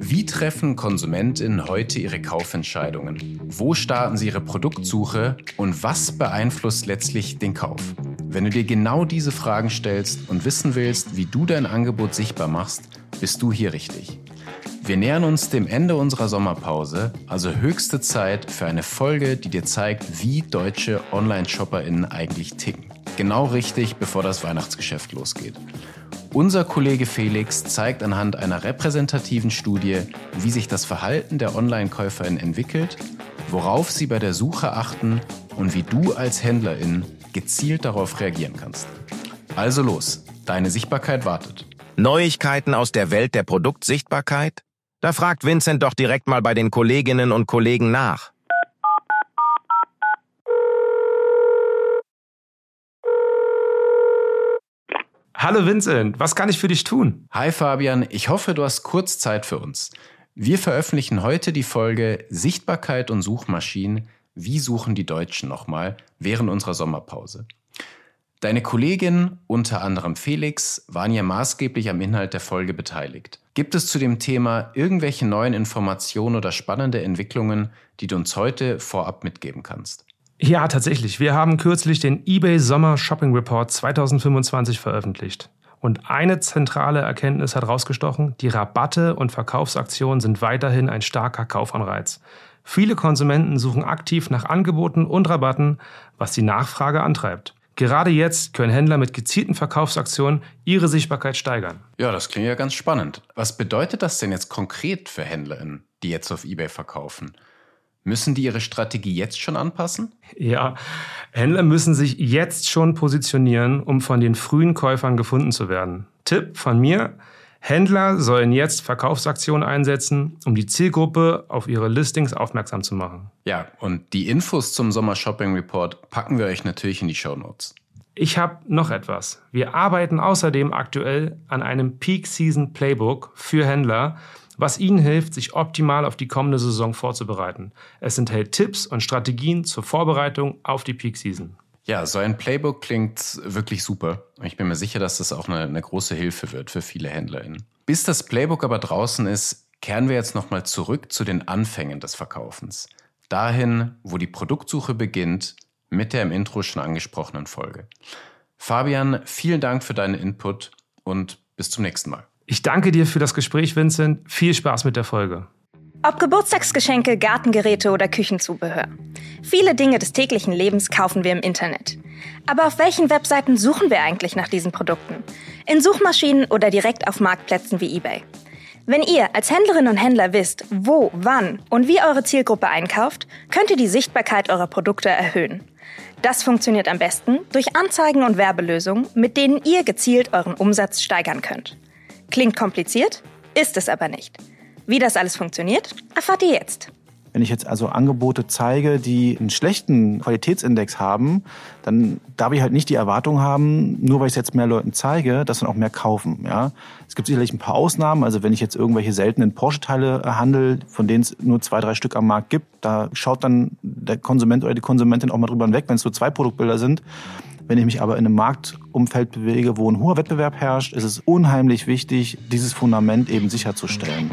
Wie treffen KonsumentInnen heute ihre Kaufentscheidungen? Wo starten sie ihre Produktsuche und was beeinflusst letztlich den Kauf? Wenn du dir genau diese Fragen stellst und wissen willst, wie du dein Angebot sichtbar machst, bist du hier richtig. Wir nähern uns dem Ende unserer Sommerpause, also höchste Zeit für eine Folge, die dir zeigt, wie deutsche Online-ShopperInnen eigentlich ticken. Genau richtig, bevor das Weihnachtsgeschäft losgeht. Unser Kollege Felix zeigt anhand einer repräsentativen Studie, wie sich das Verhalten der Online-KäuferInnen entwickelt, worauf sie bei der Suche achten und wie du als HändlerIn gezielt darauf reagieren kannst. Also los, deine Sichtbarkeit wartet. Neuigkeiten aus der Welt der Produktsichtbarkeit? Da fragt Vincent doch direkt mal bei den Kolleginnen und Kollegen nach. Hallo Vincent, was kann ich für dich tun? Hi Fabian, ich hoffe, du hast kurz Zeit für uns. Wir veröffentlichen heute die Folge Sichtbarkeit und Suchmaschinen. Wie suchen die Deutschen nochmal während unserer Sommerpause? Deine Kolleginnen, unter anderem Felix, waren ja maßgeblich am Inhalt der Folge beteiligt. Gibt es zu dem Thema irgendwelche neuen Informationen oder spannende Entwicklungen, die du uns heute vorab mitgeben kannst? Ja, tatsächlich. Wir haben kürzlich den eBay Sommer Shopping Report 2025 veröffentlicht. Und eine zentrale Erkenntnis hat rausgestochen: Die Rabatte und Verkaufsaktionen sind weiterhin ein starker Kaufanreiz. Viele Konsumenten suchen aktiv nach Angeboten und Rabatten, was die Nachfrage antreibt. Gerade jetzt können Händler mit gezielten Verkaufsaktionen ihre Sichtbarkeit steigern. Ja, das klingt ja ganz spannend. Was bedeutet das denn jetzt konkret für HändlerInnen, die jetzt auf eBay verkaufen? Müssen die ihre Strategie jetzt schon anpassen? Ja, Händler müssen sich jetzt schon positionieren, um von den frühen Käufern gefunden zu werden. Tipp von mir: Händler sollen jetzt Verkaufsaktionen einsetzen, um die Zielgruppe auf ihre Listings aufmerksam zu machen. Ja, und die Infos zum Sommer-Shopping-Report packen wir euch natürlich in die Shownotes. Ich habe noch etwas. Wir arbeiten außerdem aktuell an einem Peak-Season-Playbook für Händler, was ihnen hilft, sich optimal auf die kommende Saison vorzubereiten. Es enthält Tipps und Strategien zur Vorbereitung auf die Peak-Season. Ja, so ein Playbook klingt wirklich super. Ich bin mir sicher, dass das auch eine große Hilfe wird für viele HändlerInnen. Bis das Playbook aber draußen ist, kehren wir jetzt nochmal zurück zu den Anfängen des Verkaufens. Dahin, wo die Produktsuche beginnt, mit der im Intro schon angesprochenen Folge. Fabian, vielen Dank für deinen Input und bis zum nächsten Mal. Ich danke dir für das Gespräch, Vincent. Viel Spaß mit der Folge. Ob Geburtstagsgeschenke, Gartengeräte oder Küchenzubehör. Viele Dinge des täglichen Lebens kaufen wir im Internet. Aber auf welchen Webseiten suchen wir eigentlich nach diesen Produkten? In Suchmaschinen oder direkt auf Marktplätzen wie eBay? Wenn ihr als Händlerinnen und Händler wisst, wo, wann und wie eure Zielgruppe einkauft, könnt ihr die Sichtbarkeit eurer Produkte erhöhen. Das funktioniert am besten durch Anzeigen und Werbelösungen, mit denen ihr gezielt euren Umsatz steigern könnt. Klingt kompliziert, ist es aber nicht. Wie das alles funktioniert, erfahrt ihr jetzt. Wenn ich jetzt also Angebote zeige, die einen schlechten Qualitätsindex haben, dann darf ich halt nicht die Erwartung haben, nur weil ich es jetzt mehr Leuten zeige, dass dann auch mehr kaufen. Ja? Es gibt sicherlich ein paar Ausnahmen. Also wenn ich jetzt irgendwelche seltenen Porsche-Teile handle, von denen es nur 2-3 Stück am Markt gibt, da schaut dann der Konsument oder die Konsumentin auch mal drüber hinweg, wenn es so 2 Produktbilder sind. Wenn ich mich aber in einem Marktumfeld bewege, wo ein hoher Wettbewerb herrscht, ist es unheimlich wichtig, dieses Fundament eben sicherzustellen.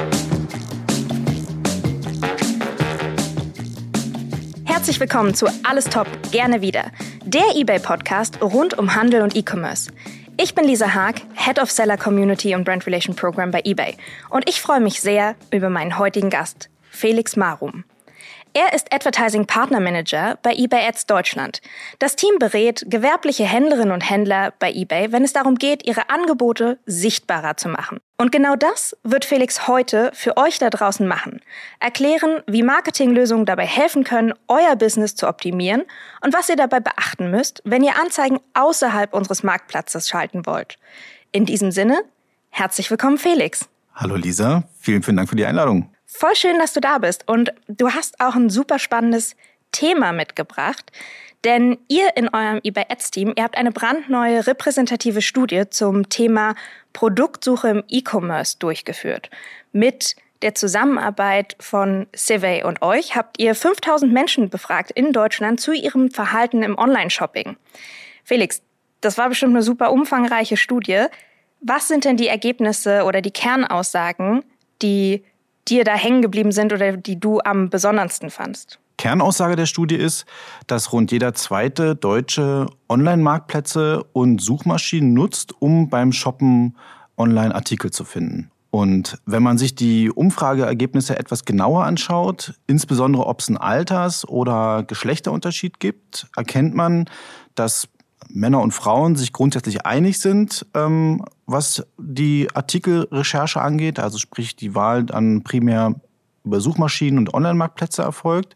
Herzlich willkommen zu Alles Top, gerne wieder. Der eBay-Podcast rund um Handel und E-Commerce. Ich bin Lisa Haag, Head of Seller Community und Brand Relation Program bei eBay. Und ich freue mich sehr über meinen heutigen Gast, Felix Marum. Er ist Advertising Partner Manager bei eBay Ads Deutschland. Das Team berät gewerbliche Händlerinnen und Händler bei eBay, wenn es darum geht, ihre Angebote sichtbarer zu machen. Und genau das wird Felix heute für euch da draußen machen. Erklären, wie Marketinglösungen dabei helfen können, euer Business zu optimieren und was ihr dabei beachten müsst, wenn ihr Anzeigen außerhalb unseres Marktplatzes schalten wollt. In diesem Sinne, herzlich willkommen, Felix. Hallo Lisa, vielen Dank für die Einladung. Voll schön, dass du da bist, und du hast auch ein super spannendes Thema mitgebracht, denn ihr in eurem eBay Ads Team, ihr habt eine brandneue repräsentative Studie zum Thema Produktsuche im E-Commerce durchgeführt. Mit der Zusammenarbeit von Civey und euch habt ihr 5000 Menschen befragt in Deutschland zu ihrem Verhalten im Online-Shopping. Felix, das war bestimmt eine super umfangreiche Studie. Was sind denn die Ergebnisse oder die Kernaussagen, die dir da hängen geblieben sind oder die du am besondersten fandst? Kernaussage der Studie ist, dass rund jeder zweite Deutsche Online-Marktplätze und Suchmaschinen nutzt, um beim Shoppen Online-Artikel zu finden. Und wenn man sich die Umfrageergebnisse etwas genauer anschaut, insbesondere ob es einen Alters- oder Geschlechterunterschied gibt, erkennt man, dass Männer und Frauen sich grundsätzlich einig sind, was die Artikelrecherche angeht. Also sprich, die Wahl dann primär über Suchmaschinen und Online-Marktplätze erfolgt.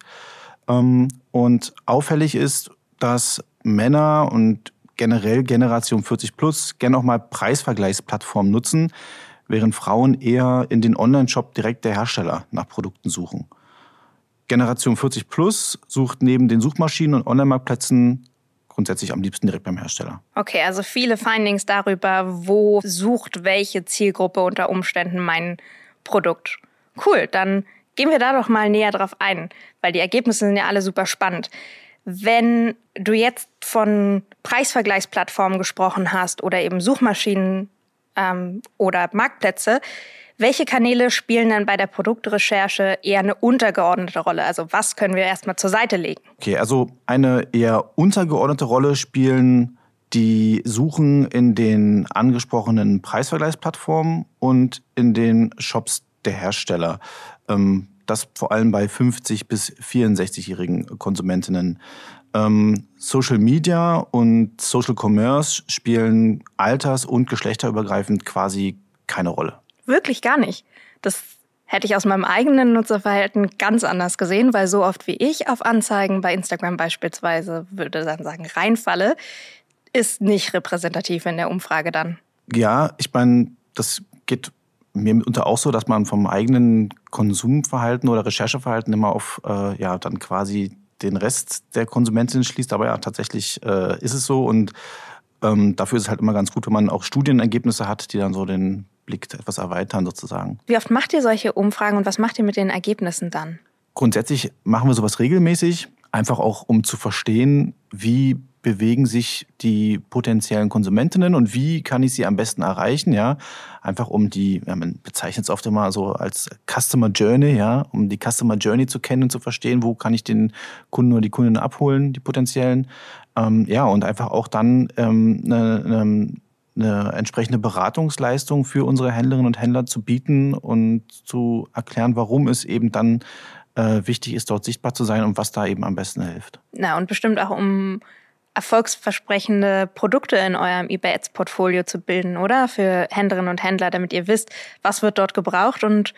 Und auffällig ist, dass Männer und generell Generation 40 plus gerne auch mal Preisvergleichsplattformen nutzen, während Frauen eher in den Online-Shop direkt der Hersteller nach Produkten suchen. Generation 40 plus sucht neben den Suchmaschinen und Online-Marktplätzen grundsätzlich am liebsten direkt beim Hersteller. Okay, also viele Findings darüber, wo sucht welche Zielgruppe unter Umständen mein Produkt. Cool, dann gehen wir da doch mal näher drauf ein, weil die Ergebnisse sind ja alle super spannend. Wenn du jetzt von Preisvergleichsplattformen gesprochen hast oder eben Suchmaschinen oder Marktplätze, welche Kanäle spielen dann bei der Produktrecherche eher eine untergeordnete Rolle? Also was können wir erstmal zur Seite legen? Okay, also eine eher untergeordnete Rolle spielen die Suchen in den angesprochenen Preisvergleichsplattformen und in den Shops der Hersteller. Das vor allem bei 50- bis 64-jährigen Konsumentinnen. Social Media und Social Commerce spielen alters- und geschlechterübergreifend quasi keine Rolle. Wirklich gar nicht. Das hätte ich aus meinem eigenen Nutzerverhalten ganz anders gesehen, weil so oft wie ich auf Anzeigen bei Instagram beispielsweise, würde dann sagen, reinfalle, ist nicht repräsentativ in der Umfrage dann. Ja, ich meine, das geht mir mitunter auch so, dass man vom eigenen Konsumverhalten oder Rechercheverhalten immer auf dann quasi den Rest der Konsumentin schließt. Aber ja, tatsächlich ist es so. Und dafür ist es halt immer ganz gut, wenn man auch Studienergebnisse hat, die dann so den Blick etwas erweitern sozusagen. Wie oft macht ihr solche Umfragen und was macht ihr mit den Ergebnissen dann? Grundsätzlich machen wir sowas regelmäßig, einfach auch um zu verstehen, wie bewegen sich die potenziellen Konsumentinnen und wie kann ich sie am besten erreichen, ja? Einfach um man bezeichnet es oft immer so als Customer Journey, ja, um die Customer Journey zu kennen und zu verstehen, wo kann ich den Kunden oder die Kundinnen abholen, die potenziellen, und einfach auch dann eine entsprechende Beratungsleistung für unsere Händlerinnen und Händler zu bieten und zu erklären, warum es eben dann wichtig ist, dort sichtbar zu sein und was da eben am besten hilft. Na, und bestimmt auch um erfolgsversprechende Produkte in eurem eBay Ads Portfolio zu bilden, oder? Für Händlerinnen und Händler, damit ihr wisst, was wird dort gebraucht und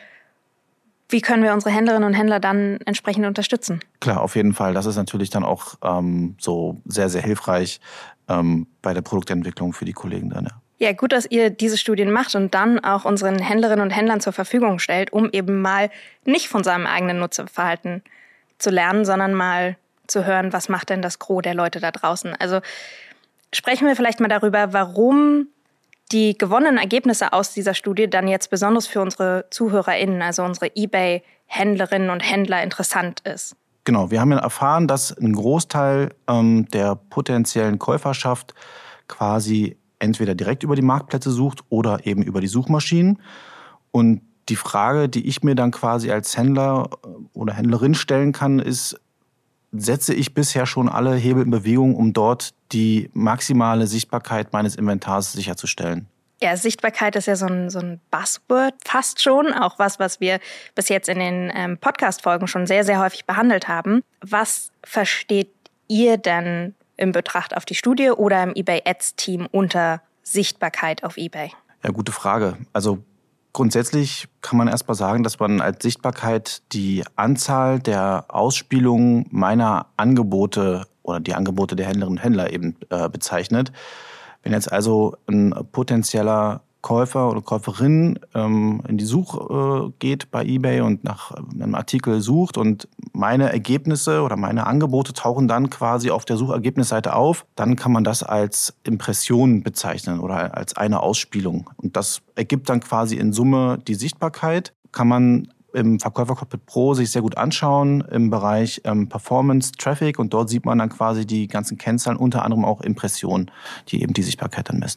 wie können wir unsere Händlerinnen und Händler dann entsprechend unterstützen? Klar, auf jeden Fall. Das ist natürlich dann auch so sehr, sehr hilfreich bei der Produktentwicklung für die Kollegen dann, ja. Ja, gut, dass ihr diese Studien macht und dann auch unseren Händlerinnen und Händlern zur Verfügung stellt, um eben mal nicht von seinem eigenen Nutzerverhalten zu lernen, sondern mal zu hören, was macht denn das Gros der Leute da draußen. Also sprechen wir vielleicht mal darüber, warum die gewonnenen Ergebnisse aus dieser Studie dann jetzt besonders für unsere ZuhörerInnen, also unsere eBay-Händlerinnen und Händler interessant ist. Genau, wir haben ja erfahren, dass ein Großteil der potenziellen Käuferschaft quasi entweder direkt über die Marktplätze sucht oder eben über die Suchmaschinen. Und die Frage, die ich mir dann quasi als Händler oder Händlerin stellen kann, ist, setze ich bisher schon alle Hebel in Bewegung, um dort die maximale Sichtbarkeit meines Inventars sicherzustellen? Ja, Sichtbarkeit ist ja so ein Buzzword fast schon, auch was wir bis jetzt in den Podcast-Folgen schon sehr, sehr häufig behandelt haben. Was versteht ihr denn in Betracht auf die Studie oder im eBay Ads-Team unter Sichtbarkeit auf eBay? Ja, gute Frage. Also grundsätzlich kann man erst mal sagen, dass man als Sichtbarkeit die Anzahl der Ausspielungen meiner Angebote oder die Angebote der Händlerinnen und Händler eben bezeichnet. Wenn jetzt also ein potenzieller Käufer oder Käuferin in die Suche geht bei eBay und nach einem Artikel sucht und meine Ergebnisse oder meine Angebote tauchen dann quasi auf der Suchergebnisseite auf, dann kann man das als Impression bezeichnen oder als eine Ausspielung. Und das ergibt dann quasi in Summe die Sichtbarkeit. Kann man im Verkäufercockpit Pro sich sehr gut anschauen im Bereich Performance, Traffic, und dort sieht man dann quasi die ganzen Kennzahlen, unter anderem auch Impressionen, die eben die Sichtbarkeit dann messen.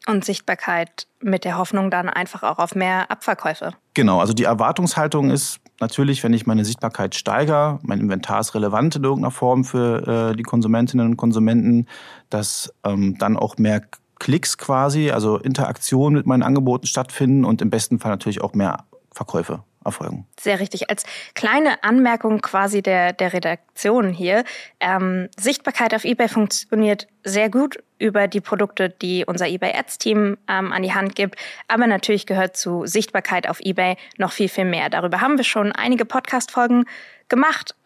Und Sichtbarkeit mit der Hoffnung dann einfach auch auf mehr Abverkäufe. Genau, also die Erwartungshaltung ist natürlich, wenn ich meine Sichtbarkeit steigere, mein Inventar ist relevant in irgendeiner Form für die Konsumentinnen und Konsumenten, dass dann auch mehr Klicks quasi, also Interaktion mit meinen Angeboten stattfinden und im besten Fall natürlich auch mehr Verkäufe erfolgen. Sehr richtig. Als kleine Anmerkung quasi der Redaktion hier. Sichtbarkeit auf eBay funktioniert sehr gut über die Produkte, die unser eBay Ads Team an die Hand gibt. Aber natürlich gehört zu Sichtbarkeit auf eBay noch viel, viel mehr. Darüber haben wir schon einige Podcast-Folgen gemacht.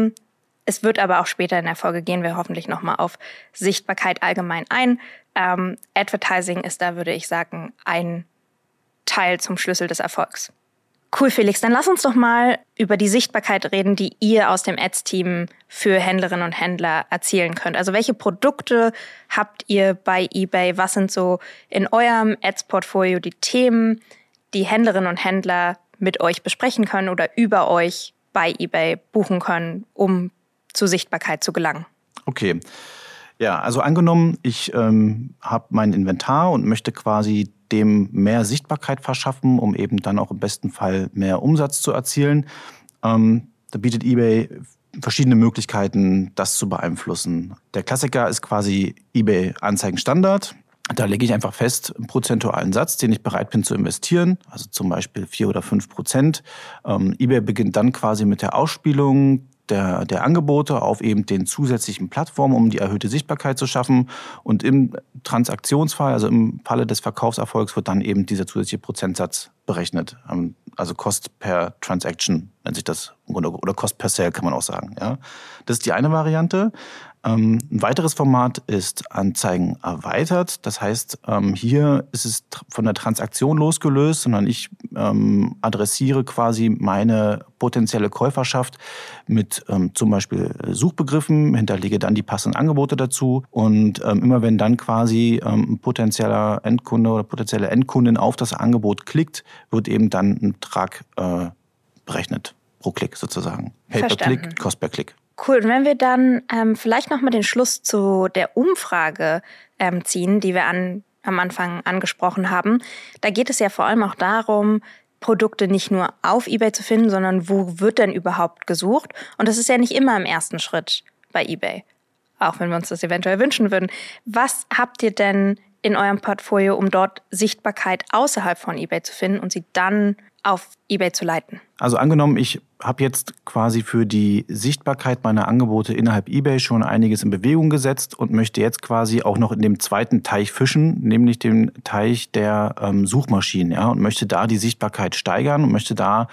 Es wird aber auch später in der Folge gehen wir hoffentlich nochmal auf Sichtbarkeit allgemein ein. Advertising ist da, würde ich sagen, ein Teil zum Schlüssel des Erfolgs. Cool, Felix. Dann lass uns doch mal über die Sichtbarkeit reden, die ihr aus dem Ads-Team für Händlerinnen und Händler erzielen könnt. Also welche Produkte habt ihr bei eBay? Was sind so in eurem Ads-Portfolio die Themen, die Händlerinnen und Händler mit euch besprechen können oder über euch bei eBay buchen können, um zur Sichtbarkeit zu gelangen? Okay. Ja, also angenommen, ich habe mein Inventar und möchte quasi dem mehr Sichtbarkeit verschaffen, um eben dann auch im besten Fall mehr Umsatz zu erzielen. Da bietet eBay verschiedene Möglichkeiten, das zu beeinflussen. Der Klassiker ist quasi eBay Anzeigen Standard. Da lege ich einfach fest einen prozentualen Satz, den ich bereit bin zu investieren, also zum Beispiel 4 oder 5%. eBay beginnt dann quasi mit der Ausspielung der Angebote auf eben den zusätzlichen Plattformen, um die erhöhte Sichtbarkeit zu schaffen. Und im Transaktionsfall, also im Falle des Verkaufserfolgs, wird dann eben dieser zusätzliche Prozentsatz berechnet. Also Cost per Transaction nennt sich das, oder Cost per Sale kann man auch sagen. Ja. Das ist die eine Variante. Ein weiteres Format ist Anzeigen erweitert. Das heißt, hier ist es von der Transaktion losgelöst, sondern ich adressiere quasi meine potenzielle Käuferschaft mit zum Beispiel Suchbegriffen, hinterlege dann die passenden Angebote dazu und immer wenn dann quasi ein potenzieller Endkunde oder potenzielle Endkundin auf das Angebot klickt, wird eben dann ein Betrag berechnet pro Klick sozusagen. Pay per Klick, Cost per Klick. Cool. Und wenn wir dann vielleicht nochmal den Schluss zu der Umfrage ziehen, die wir am Anfang angesprochen haben, da geht es ja vor allem auch darum, Produkte nicht nur auf eBay zu finden, sondern wo wird denn überhaupt gesucht? Und das ist ja nicht immer im ersten Schritt bei eBay, auch wenn wir uns das eventuell wünschen würden. Was habt ihr denn in eurem Portfolio, um dort Sichtbarkeit außerhalb von eBay zu finden und sie dann auf eBay zu leiten? Also angenommen, ich habe jetzt quasi für die Sichtbarkeit meiner Angebote innerhalb eBay schon einiges in Bewegung gesetzt und möchte jetzt quasi auch noch in dem zweiten Teich fischen, nämlich dem Teich der Suchmaschinen, ja, und möchte da die Sichtbarkeit steigern und möchte da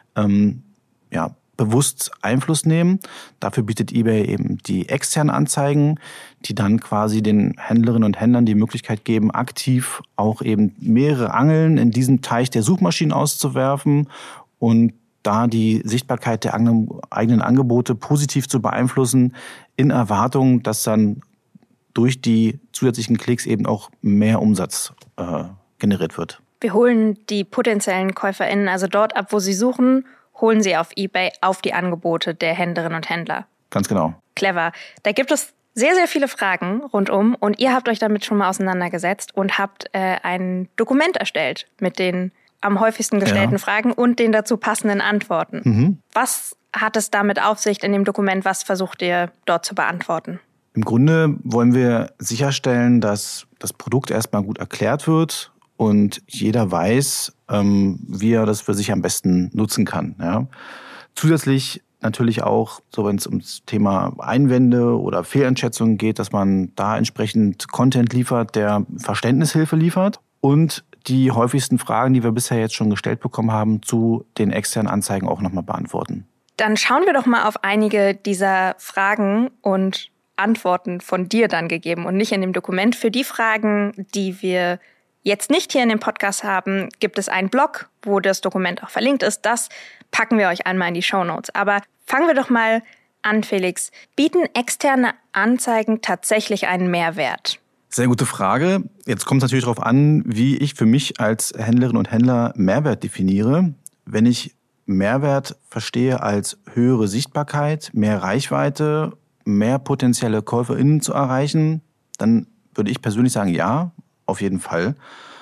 bewusst Einfluss nehmen. Dafür bietet eBay eben die externen Anzeigen, die dann quasi den Händlerinnen und Händlern die Möglichkeit geben, aktiv auch eben mehrere Angeln in diesem Teich der Suchmaschinen auszuwerfen und da die Sichtbarkeit der eigenen Angebote positiv zu beeinflussen, in Erwartung, dass dann durch die zusätzlichen Klicks eben auch mehr Umsatz generiert wird. Wir holen die potenziellen KäuferInnen also dort ab, wo sie suchen, holen sie auf eBay auf die Angebote der Händlerinnen und Händler. Ganz genau. Clever. Da gibt es sehr, sehr viele Fragen rundum und ihr habt euch damit schon mal auseinandergesetzt und habt ein Dokument erstellt mit den am häufigsten gestellten Fragen und den dazu passenden Antworten. Mhm. Was hat es damit auf sich in dem Dokument? Was versucht ihr dort zu beantworten? Im Grunde wollen wir sicherstellen, dass das Produkt erstmal gut erklärt wird und jeder weiß, wie er das für sich am besten nutzen kann. Ja. Zusätzlich natürlich auch, so wenn es ums Thema Einwände oder Fehleinschätzungen geht, dass man da entsprechend Content liefert, der Verständnishilfe liefert. Und die häufigsten Fragen, die wir bisher jetzt schon gestellt bekommen haben, zu den externen Anzeigen auch nochmal beantworten. Dann schauen wir doch mal auf einige dieser Fragen und Antworten von dir dann gegeben und nicht in dem Dokument. Für die Fragen, die wir jetzt nicht hier in dem Podcast haben, gibt es einen Blog, wo das Dokument auch verlinkt ist. Das packen wir euch einmal in die Shownotes. Aber fangen wir doch mal an, Felix. Bieten externe Anzeigen tatsächlich einen Mehrwert? Sehr gute Frage. Jetzt kommt es natürlich darauf an, wie ich für mich als Händlerin und Händler Mehrwert definiere. Wenn ich Mehrwert verstehe als höhere Sichtbarkeit, mehr Reichweite, mehr potenzielle KäuferInnen zu erreichen, dann würde ich persönlich sagen, ja, auf jeden Fall.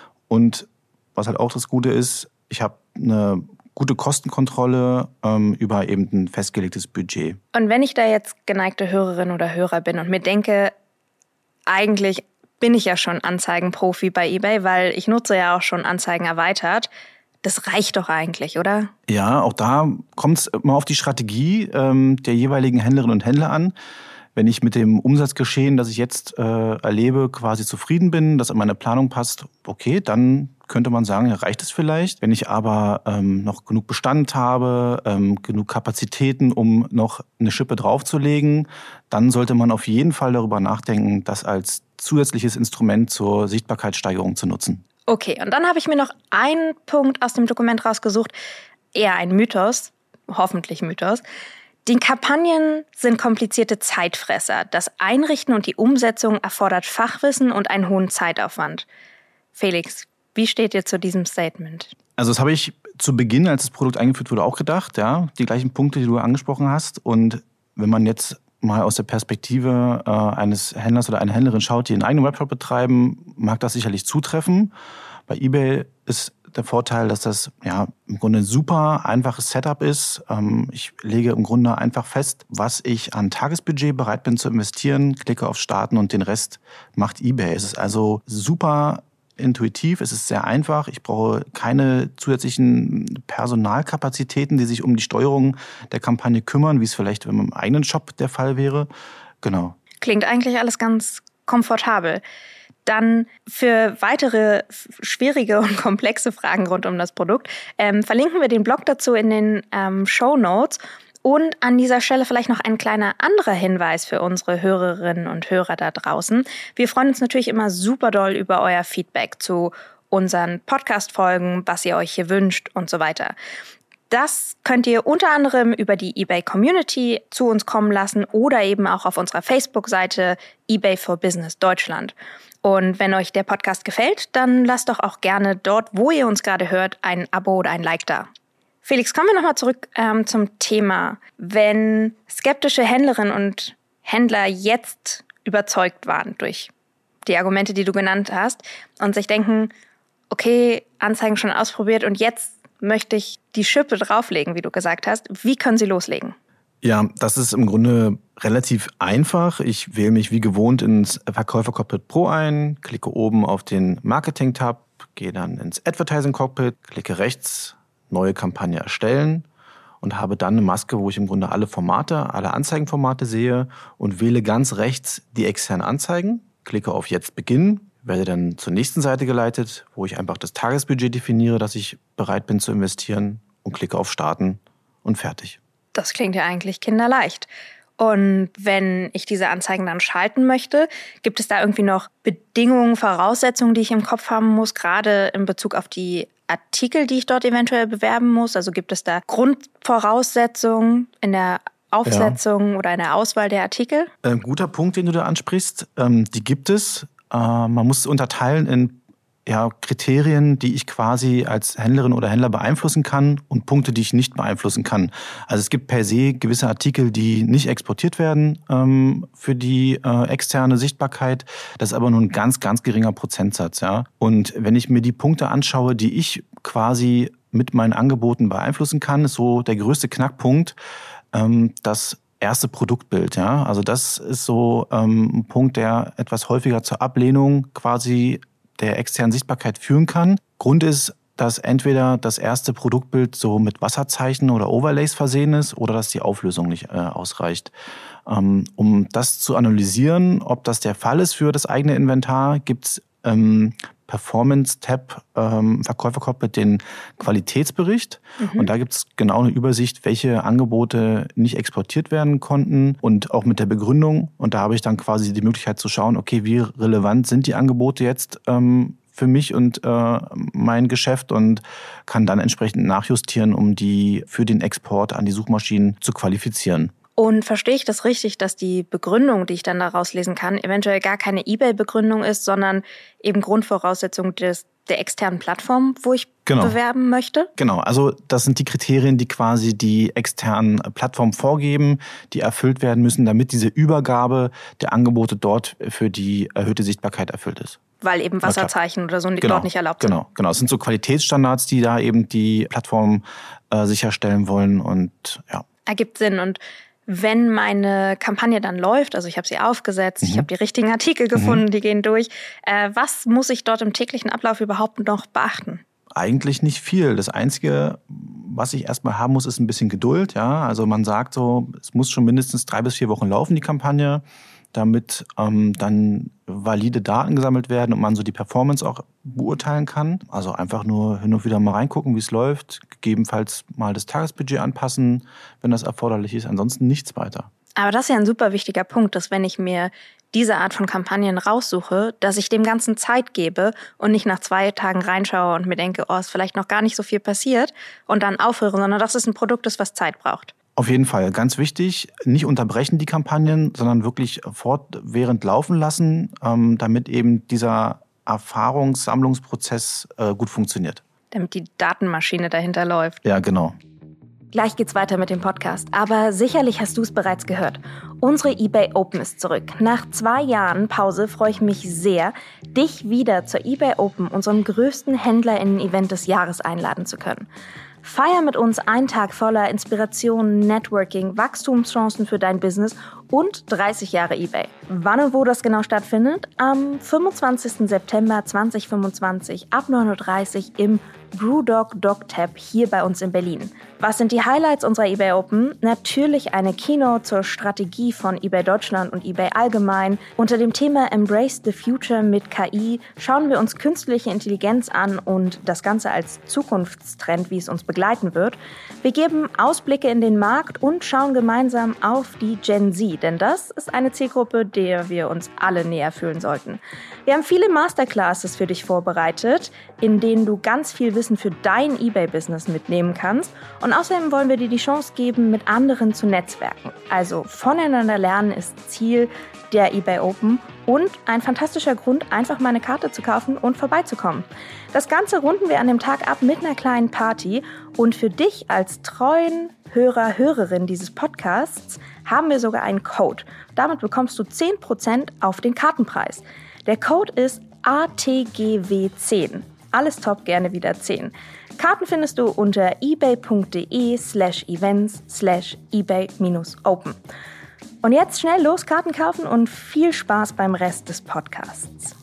Und was halt auch das Gute ist, ich habe eine gute Kostenkontrolle über eben ein festgelegtes Budget. Und wenn ich da jetzt geneigte Hörerin oder Hörer bin und mir denke, eigentlich bin ich ja schon Anzeigenprofi bei eBay, weil ich nutze ja auch schon Anzeigen erweitert. Das reicht doch eigentlich, oder? Ja, auch da kommt es immer auf die Strategie der jeweiligen Händlerinnen und Händler an. Wenn ich mit dem Umsatzgeschehen, das ich jetzt erlebe, quasi zufrieden bin, das in meine Planung passt, okay, dann könnte man sagen, ja, reicht es vielleicht. Wenn ich aber noch genug Bestand habe, genug Kapazitäten, um noch eine Schippe draufzulegen, dann sollte man auf jeden Fall darüber nachdenken, das als zusätzliches Instrument zur Sichtbarkeitssteigerung zu nutzen. Okay, und dann habe ich mir noch einen Punkt aus dem Dokument rausgesucht, eher ein Mythos, hoffentlich Mythos. Die Kampagnen sind komplizierte Zeitfresser. Das Einrichten und die Umsetzung erfordert Fachwissen und einen hohen Zeitaufwand. Felix, wie steht ihr zu diesem Statement? Also das habe ich zu Beginn, als das Produkt eingeführt wurde, auch gedacht. Ja, die gleichen Punkte, die du angesprochen hast. Und wenn man jetzt mal aus der Perspektive eines Händlers oder einer Händlerin schaut, die einen eigenen Webshop betreiben, mag das sicherlich zutreffen. Bei eBay ist der Vorteil, dass das ja im Grunde ein super einfaches Setup ist. Ich lege im Grunde einfach fest, was ich an Tagesbudget bereit bin zu investieren, klicke auf Starten und den Rest macht eBay. Es ist also super intuitiv, es ist sehr einfach. Ich brauche keine zusätzlichen Personalkapazitäten, die sich um die Steuerung der Kampagne kümmern, wie es vielleicht in meinem eigenen Shop der Fall wäre. Genau. Klingt eigentlich alles ganz komfortabel. Dann für weitere schwierige und komplexe Fragen rund um das Produkt verlinken wir den Blog dazu in den Shownotes. Und an dieser Stelle vielleicht noch ein kleiner anderer Hinweis für unsere Hörerinnen und Hörer da draußen. Wir freuen uns natürlich immer super doll über euer Feedback zu unseren Podcast-Folgen, was ihr euch hier wünscht und so weiter. Das könnt ihr unter anderem über die eBay-Community zu uns kommen lassen oder eben auch auf unserer Facebook-Seite eBay for Business Deutschland. Und wenn euch der Podcast gefällt, dann lasst doch auch gerne dort, wo ihr uns gerade hört, ein Abo oder ein Like da. Felix, kommen wir nochmal zurück zum Thema. Wenn skeptische Händlerinnen und Händler jetzt überzeugt waren durch die Argumente, die du genannt hast und sich denken, okay, Anzeigen schon ausprobiert und jetzt möchte ich die Schippe drauflegen, wie du gesagt hast. Wie können sie loslegen? Ja, das ist im Grunde relativ einfach. Ich wähle mich wie gewohnt ins Verkäufer-Cockpit Pro ein, klicke oben auf den Marketing-Tab, gehe dann ins Advertising-Cockpit, klicke rechts, neue Kampagne erstellen und habe dann eine Maske, wo ich im Grunde alle Formate, alle Anzeigenformate sehe und wähle ganz rechts die externen Anzeigen, klicke auf Jetzt beginnen, werde dann zur nächsten Seite geleitet, wo ich einfach das Tagesbudget definiere, das ich bereit bin zu investieren und klicke auf Starten und fertig. Das klingt ja eigentlich kinderleicht. Und wenn ich diese Anzeigen dann schalten möchte, gibt es da irgendwie noch Bedingungen, Voraussetzungen, die ich im Kopf haben muss, gerade in Bezug auf die Artikel, die ich dort eventuell bewerben muss? Also gibt es da Grundvoraussetzungen in der Aufsetzung oder in der Auswahl der Artikel? Guter Punkt, den du da ansprichst. Die gibt es. Man muss es unterteilen in Kriterien, die ich quasi als Händlerin oder Händler beeinflussen kann und Punkte, die ich nicht beeinflussen kann. Also es gibt per se gewisse Artikel, die nicht exportiert werden für die externe Sichtbarkeit. Das ist aber nur ein ganz, ganz geringer Prozentsatz. Ja? Und wenn ich mir die Punkte anschaue, die ich quasi mit meinen Angeboten beeinflussen kann, ist so der größte Knackpunkt, das erste Produktbild. Ja? Also das ist so ein Punkt, der etwas häufiger zur Ablehnung quasi der externen Sichtbarkeit führen kann. Grund ist, dass entweder das erste Produktbild so mit Wasserzeichen oder Overlays versehen ist oder dass die Auflösung nicht ausreicht. Um das zu analysieren, ob das der Fall ist für das eigene Inventar, gibt es Performance-Tab Verkäufer-Cockpit den Qualitätsbericht. Und da gibt es genau eine Übersicht, welche Angebote nicht exportiert werden konnten und auch mit der Begründung. Und da habe ich dann quasi die Möglichkeit zu schauen, okay, wie relevant sind die Angebote jetzt für mich und mein Geschäft und kann dann entsprechend nachjustieren, um die für den Export an die Suchmaschinen zu qualifizieren. Und verstehe ich das richtig, dass die Begründung, die ich dann daraus lesen kann, eventuell gar keine eBay-Begründung ist, sondern eben Grundvoraussetzung der externen Plattform, wo ich bewerben möchte? Genau, also das sind die Kriterien, die quasi die externen Plattformen vorgeben, die erfüllt werden müssen, damit diese Übergabe der Angebote dort für die erhöhte Sichtbarkeit erfüllt ist. Weil eben Wasserzeichen oder so dort nicht erlaubt sind. Genau. Es sind so Qualitätsstandards, die da eben die Plattformen sicherstellen wollen und ja. Ergibt Sinn. Und wenn meine Kampagne dann läuft, also ich habe sie aufgesetzt, ich habe die richtigen Artikel gefunden, die gehen durch, was muss ich dort im täglichen Ablauf überhaupt noch beachten? Eigentlich nicht viel. Das Einzige, was ich erstmal haben muss, ist ein bisschen Geduld. Ja? Also man sagt so, es muss schon mindestens 3 bis 4 Wochen laufen, die Kampagne, damit dann valide Daten gesammelt werden und man so die Performance auch beurteilen kann. Also einfach nur hin und wieder mal reingucken, wie es läuft, gegebenenfalls mal das Tagesbudget anpassen, wenn das erforderlich ist, ansonsten nichts weiter. Aber das ist ja ein super wichtiger Punkt, dass wenn ich mir diese Art von Kampagnen raussuche, dass ich dem Ganzen Zeit gebe und nicht nach 2 Tagen reinschaue und mir denke, ist vielleicht noch gar nicht so viel passiert und dann aufhöre, sondern dass es ein Produkt ist, was Zeit braucht. Auf jeden Fall, ganz wichtig, nicht unterbrechen die Kampagnen, sondern wirklich fortwährend laufen lassen, damit eben dieser Erfahrungssammlungsprozess gut funktioniert. Damit die Datenmaschine dahinter läuft. Ja, genau. Gleich geht's weiter mit dem Podcast, aber sicherlich hast du es bereits gehört. Unsere eBay Open ist zurück. Nach 2 Jahren Pause freue ich mich sehr, dich wieder zur eBay Open, unserem größten HändlerInnen-Event des Jahres, einladen zu können. Feier mit uns einen Tag voller Inspiration, Networking, Wachstumschancen für dein Business und 30 Jahre eBay. Wann und wo das genau stattfindet? Am 25. September 2025 ab 9:30 Uhr im Brewdog Dog-Tab hier bei uns in Berlin. Was sind die Highlights unserer eBay Open? Natürlich eine Keynote zur Strategie von eBay Deutschland und eBay allgemein. Unter dem Thema Embrace the Future mit KI schauen wir uns künstliche Intelligenz an und das Ganze als Zukunftstrend, wie es uns begleiten wird. Wir geben Ausblicke in den Markt und schauen gemeinsam auf die Gen Z, denn das ist eine Zielgruppe, der wir uns alle näher fühlen sollten. Wir haben viele Masterclasses für dich vorbereitet, in denen du ganz viel Wissen für dein eBay-Business mitnehmen kannst. Und außerdem wollen wir dir die Chance geben, mit anderen zu netzwerken. Also voneinander lernen ist Ziel der eBay Open und ein fantastischer Grund, einfach mal eine Karte zu kaufen und vorbeizukommen. Das Ganze runden wir an dem Tag ab mit einer kleinen Party. Und für dich als treuen Hörer, Hörerin dieses Podcasts haben wir sogar einen Code. Damit bekommst du 10% auf den Kartenpreis. Der Code ist ATGW10. Alles top, gerne wieder 10. Karten findest du unter ebay.de/events/ebay-open. Und jetzt schnell los Karten kaufen und viel Spaß beim Rest des Podcasts.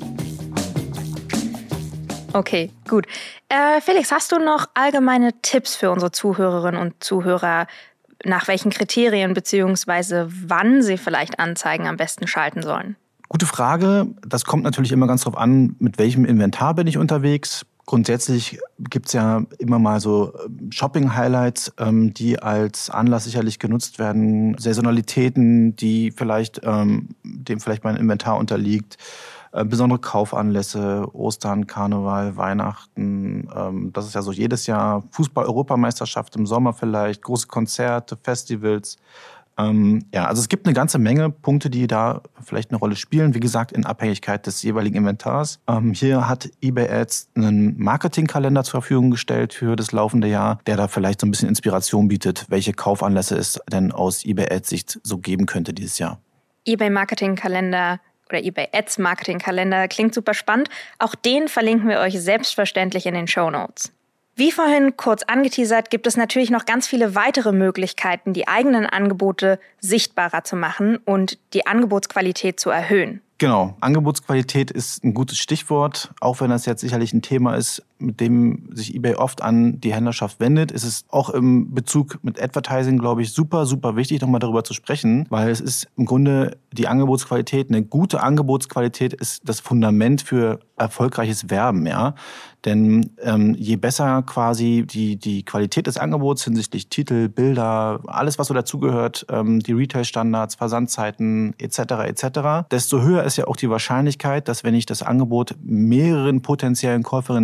Okay, gut. Felix, hast du noch allgemeine Tipps für unsere Zuhörerinnen und Zuhörer, nach welchen Kriterien bzw. wann sie vielleicht Anzeigen am besten schalten sollen? Gute Frage. Das kommt natürlich immer ganz drauf an, mit welchem Inventar bin ich unterwegs. Grundsätzlich gibt's ja immer mal so Shopping-Highlights, die als Anlass sicherlich genutzt werden. Saisonalitäten, die dem vielleicht mein Inventar unterliegt. Besondere Kaufanlässe, Ostern, Karneval, Weihnachten. Das ist ja so jedes Jahr. Fußball-Europameisterschaft im Sommer vielleicht, große Konzerte, Festivals. Also es gibt eine ganze Menge Punkte, die da vielleicht eine Rolle spielen. Wie gesagt, in Abhängigkeit des jeweiligen Inventars. Hier hat eBay Ads einen Marketingkalender zur Verfügung gestellt für das laufende Jahr, der da vielleicht so ein bisschen Inspiration bietet, welche Kaufanlässe es denn aus eBay Ads Sicht so geben könnte dieses Jahr. eBay Marketingkalender oder eBay Ads Marketingkalender klingt super spannend. Auch den verlinken wir euch selbstverständlich in den Shownotes. Wie vorhin kurz angeteasert, gibt es natürlich noch ganz viele weitere Möglichkeiten, die eigenen Angebote sichtbarer zu machen und die Angebotsqualität zu erhöhen. Genau, Angebotsqualität ist ein gutes Stichwort. Auch wenn das jetzt sicherlich ein Thema ist, mit dem sich eBay oft an die Händlerschaft wendet, ist es auch im Bezug mit Advertising, glaube ich, super, super wichtig, nochmal darüber zu sprechen, weil es ist im Grunde die Angebotsqualität, eine gute Angebotsqualität ist das Fundament für erfolgreiches Werben, ja. Denn je besser quasi die Qualität des Angebots hinsichtlich Titel, Bilder, alles, was so dazugehört, die Retail-Standards, Versandzeiten etc., desto höher ist ja auch die Wahrscheinlichkeit, dass wenn ich das Angebot mehreren potenziellen Käuferinnen zeige,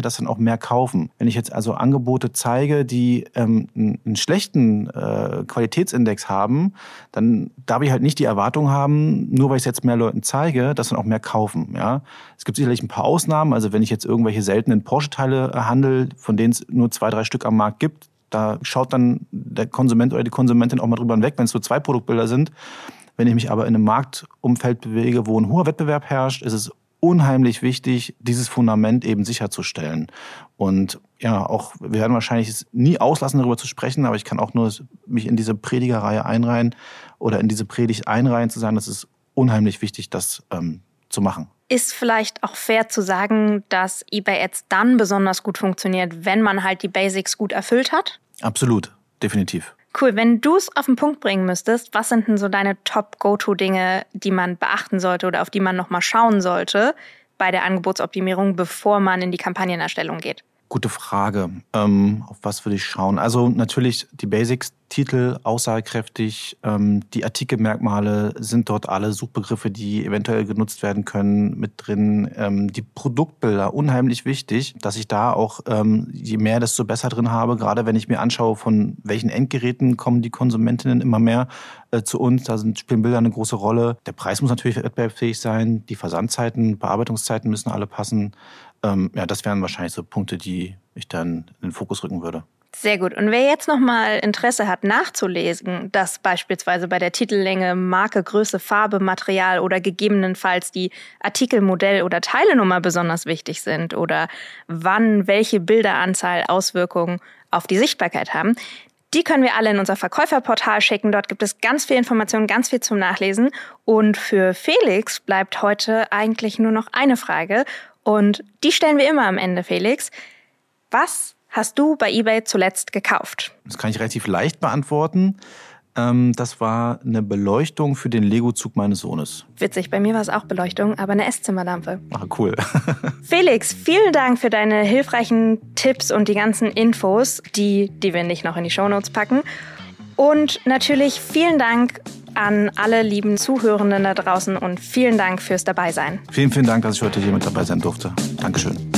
dass dann auch mehr kaufen. Wenn ich jetzt also Angebote zeige, die einen schlechten Qualitätsindex haben, dann darf ich halt nicht die Erwartung haben, nur weil ich es jetzt mehr Leuten zeige, dass dann auch mehr kaufen. Ja? Es gibt sicherlich ein paar Ausnahmen. Also wenn ich jetzt irgendwelche seltenen Porsche-Teile handle, von denen es nur 2, 3 Stück am Markt gibt, da schaut dann der Konsument oder die Konsumentin auch mal drüber hinweg, wenn es so 2 Produktbilder sind. Wenn ich mich aber in einem Marktumfeld bewege, wo ein hoher Wettbewerb herrscht, ist es unheimlich wichtig, dieses Fundament eben sicherzustellen. Und ja, auch wir werden wahrscheinlich es nie auslassen, darüber zu sprechen, aber ich kann auch nur mich in diese Predigerreihe einreihen oder in diese Predigt einreihen, zu sagen, das ist unheimlich wichtig, das zu machen. Ist vielleicht auch fair zu sagen, dass eBay Ads dann besonders gut funktioniert, wenn man halt die Basics gut erfüllt hat? Absolut, definitiv. Cool, wenn du es auf den Punkt bringen müsstest, was sind denn so deine Top-Go-To-Dinge, die man beachten sollte oder auf die man nochmal schauen sollte bei der Angebotsoptimierung, bevor man in die Kampagnenerstellung geht? Gute Frage. Auf was würde ich schauen? Also natürlich die Basics, Titel, aussagekräftig. Die Artikelmerkmale sind dort alle Suchbegriffe, die eventuell genutzt werden können, mit drin. Die Produktbilder, unheimlich wichtig, dass ich da auch je mehr, desto besser drin habe. Gerade wenn ich mir anschaue, von welchen Endgeräten kommen die Konsumentinnen immer mehr zu uns. Da spielen Bilder eine große Rolle. Der Preis muss natürlich wettbewerbsfähig sein. Die Versandzeiten, Bearbeitungszeiten müssen alle passen. Ja, das wären wahrscheinlich so Punkte, die ich dann in den Fokus rücken würde. Sehr gut. Und wer jetzt nochmal Interesse hat, nachzulesen, dass beispielsweise bei der Titellänge, Marke, Größe, Farbe, Material oder gegebenenfalls die Artikel, Modell oder Teilenummer besonders wichtig sind oder wann welche Bilderanzahl Auswirkungen auf die Sichtbarkeit haben, die können wir alle in unser Verkäuferportal schicken. Dort gibt es ganz viel Informationen, ganz viel zum Nachlesen. Und für Felix bleibt heute eigentlich nur noch eine Frage. Und die stellen wir immer am Ende, Felix. Was hast du bei eBay zuletzt gekauft? Das kann ich relativ leicht beantworten. Das war eine Beleuchtung für den Lego-Zug meines Sohnes. Witzig, bei mir war es auch Beleuchtung, aber eine Esszimmerlampe. Ach, cool. Felix, vielen Dank für deine hilfreichen Tipps und die ganzen Infos, die wir nicht noch in die Shownotes packen. Und natürlich vielen Dank an alle lieben Zuhörenden da draußen und vielen Dank fürs Dabeisein. Vielen, vielen Dank, dass ich heute hier mit dabei sein durfte. Dankeschön.